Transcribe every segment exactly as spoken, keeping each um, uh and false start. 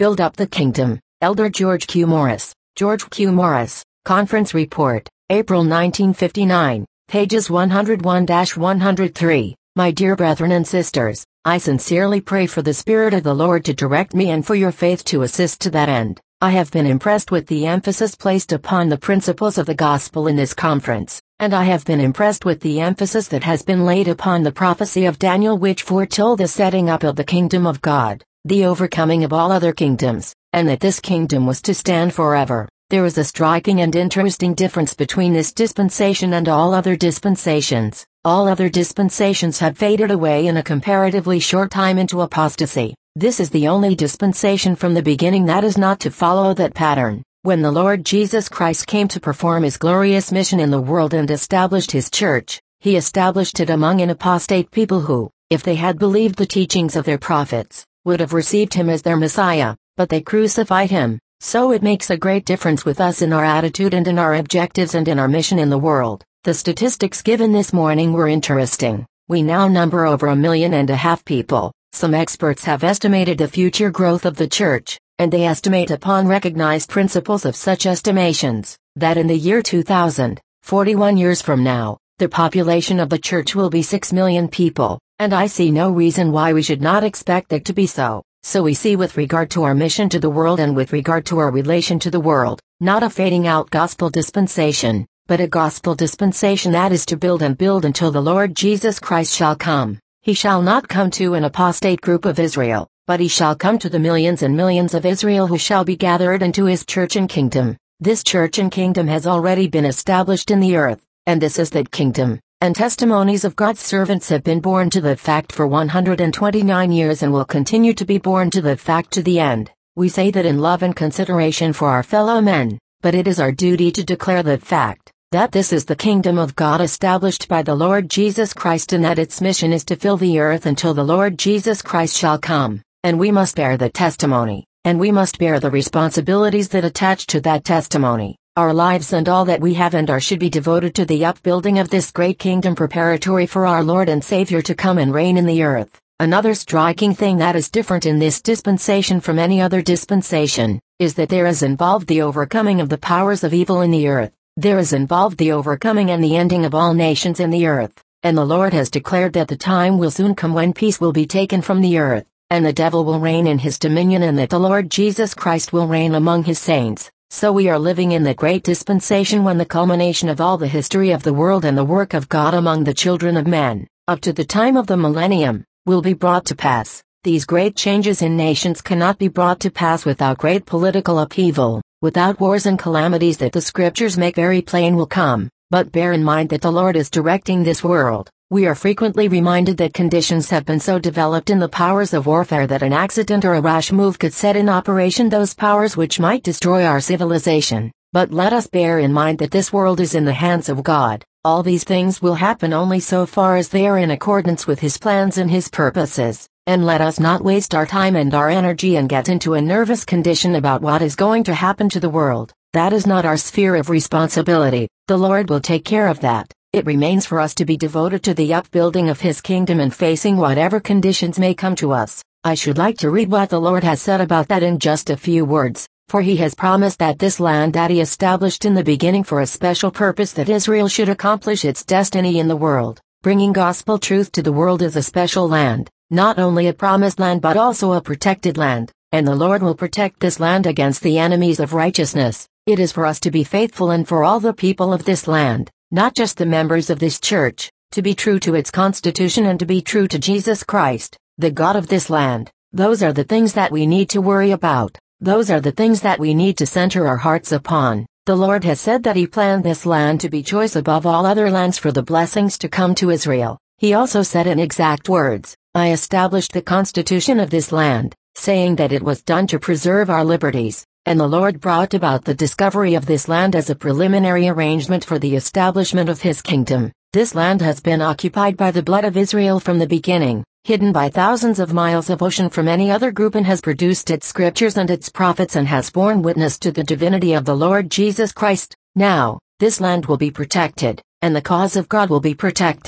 Build Up the Kingdom. Elder George Q. Morris. George Q. Morris. Conference Report, April nineteen fifty-nine, pages one oh one to one oh three. My dear brethren and sisters, I sincerely pray for the Spirit of the Lord to direct me and for your faith to assist to that end. I have been impressed with the emphasis placed upon the principles of the gospel in this conference, and I have been impressed with the emphasis that has been laid upon the prophecy of Daniel, which foretold the setting up of the kingdom of God, the overcoming of all other kingdoms, and that this kingdom was to stand forever. There is a striking and interesting difference between this dispensation and all other dispensations. All other dispensations have faded away in a comparatively short time into apostasy. This is the only dispensation from the beginning that is not to follow that pattern. When the Lord Jesus Christ came to perform his glorious mission in the world and established his church, he established it among an apostate people who, if they had believed the teachings of their prophets, would have received him as their Messiah, but they crucified him. So it makes a great difference with us in our attitude and in our objectives and in our mission in the world. The statistics given this morning were interesting. We now number over a million and a half people. Some experts have estimated the future growth of the church, and they estimate upon recognized principles of such estimations, that in the year two thousand, forty-one years from now, the population of the church will be six million people, and I see no reason why we should not expect it to be so. So we see with regard to our mission to the world and with regard to our relation to the world, not a fading out gospel dispensation, but a gospel dispensation that is to build and build until the Lord Jesus Christ shall come. He shall not come to an apostate group of Israel, but he shall come to the millions and millions of Israel who shall be gathered into his church and kingdom. This church and kingdom has already been established in the earth, and this is that kingdom, and testimonies of God's servants have been born to that fact for one hundred twenty-nine years and will continue to be born to that fact to the end. We say that in love and consideration for our fellow men, but it is our duty to declare that fact, that this is the kingdom of God established by the Lord Jesus Christ and that its mission is to fill the earth until the Lord Jesus Christ shall come, and we must bear the testimony, and we must bear the responsibilities that attach to that testimony. Our lives and all that we have and are should be devoted to the upbuilding of this great kingdom preparatory for our Lord and Savior to come and reign in the earth. Another striking thing that is different in this dispensation from any other dispensation, is that there is involved the overcoming of the powers of evil in the earth. There is involved the overcoming and the ending of all nations in the earth, and the Lord has declared that the time will soon come when peace will be taken from the earth, and the devil will reign in his dominion and that the Lord Jesus Christ will reign among his saints. So we are living in the great dispensation when the culmination of all the history of the world and the work of God among the children of men, up to the time of the millennium, will be brought to pass. These great changes in nations cannot be brought to pass without great political upheaval, without wars and calamities that the scriptures make very plain will come. But bear in mind that the Lord is directing this world. We are frequently reminded that conditions have been so developed in the powers of warfare that an accident or a rash move could set in operation those powers which might destroy our civilization. But let us bear in mind that this world is in the hands of God. All these things will happen only so far as they are in accordance with his plans and his purposes. And let us not waste our time and our energy and get into a nervous condition about what is going to happen to the world. That is not our sphere of responsibility. The Lord will take care of that. It remains for us to be devoted to the upbuilding of his kingdom and facing whatever conditions may come to us. I should like to read what the Lord has said about that in just a few words, for he has promised that this land that he established in the beginning for a special purpose that Israel should accomplish its destiny in the world, bringing gospel truth to the world is a special land. Not only a promised land but also a protected land, and the Lord will protect this land against the enemies of righteousness. It is for us to be faithful and for all the people of this land, not just the members of this church, to be true to its constitution and to be true to Jesus Christ, the God of this land. Those are the things that we need to worry about. Those are the things that we need to center our hearts upon. The Lord has said that he planned this land to be choice above all other lands for the blessings to come to Israel. He also said in exact words, I established the constitution of this land, saying that it was done to preserve our liberties, and the Lord brought about the discovery of this land as a preliminary arrangement for the establishment of his kingdom. This land has been occupied by the blood of Israel from the beginning, hidden by thousands of miles of ocean from any other group, and has produced its scriptures and its prophets and has borne witness to the divinity of the Lord Jesus Christ. Now, this land will be protected, and the cause of God will be protected.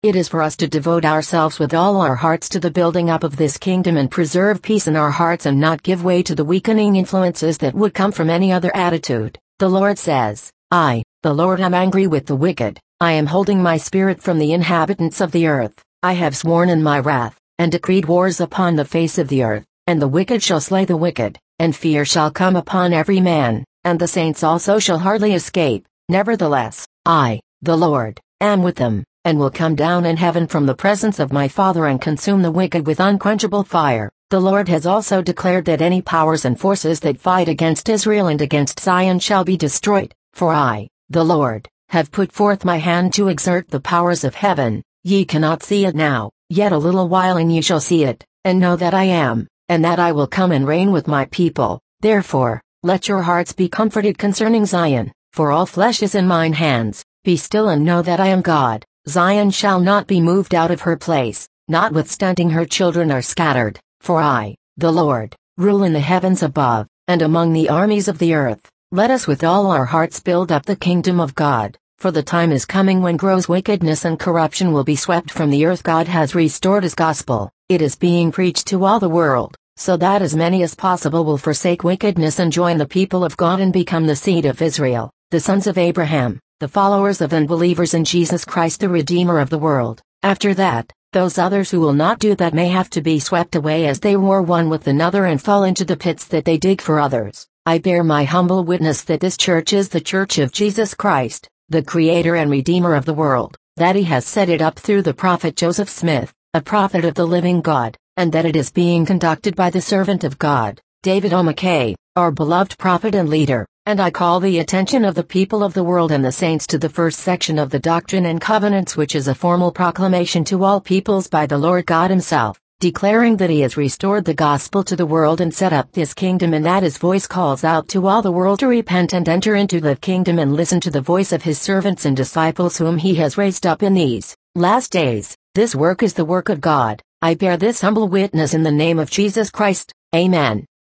It is for us to devote ourselves with all our hearts to the building up of this kingdom and preserve peace in our hearts and not give way to the weakening influences that would come from any other attitude. The Lord says, I, the Lord, am angry with the wicked. I am holding my spirit from the inhabitants of the earth. I have sworn in my wrath, and decreed wars upon the face of the earth, and the wicked shall slay the wicked, and fear shall come upon every man, and the saints also shall hardly escape. Nevertheless, I, the Lord, am with them, and will come down in heaven from the presence of my Father and consume the wicked with unquenchable fire. The Lord has also declared that any powers and forces that fight against Israel and against Zion shall be destroyed, for I, the Lord, have put forth my hand to exert the powers of heaven. Ye cannot see it now, yet a little while and ye shall see it, and know that I am, and that I will come and reign with my people. Therefore, let your hearts be comforted concerning Zion, for all flesh is in mine hands. Be still and know that I am God. Zion shall not be moved out of her place, notwithstanding her children are scattered, for I, the Lord, rule in the heavens above, and among the armies of the earth. Let us with all our hearts build up the kingdom of God, for the time is coming when gross wickedness and corruption will be swept from the earth. God has restored his gospel. It is being preached to all the world, so that as many as possible will forsake wickedness and join the people of God and become the seed of Israel, the sons of Abraham, the followers of and believers in Jesus Christ, the Redeemer of the world. After that, those others who will not do that may have to be swept away as they war one with another and fall into the pits that they dig for others. I bear my humble witness that this church is the church of Jesus Christ, the Creator and Redeemer of the world, that he has set it up through the prophet Joseph Smith, a prophet of the living God, and that it is being conducted by the servant of God, David O. McKay, our beloved prophet and leader. And I call the attention of the people of the world and the saints to the first section of the Doctrine and Covenants, which is a formal proclamation to all peoples by the Lord God himself, declaring that he has restored the gospel to the world and set up this kingdom, and that his voice calls out to all the world to repent and enter into the kingdom and listen to the voice of his servants and disciples whom he has raised up in these last days. This work is the work of God. I bear this humble witness in the name of Jesus Christ. Amen.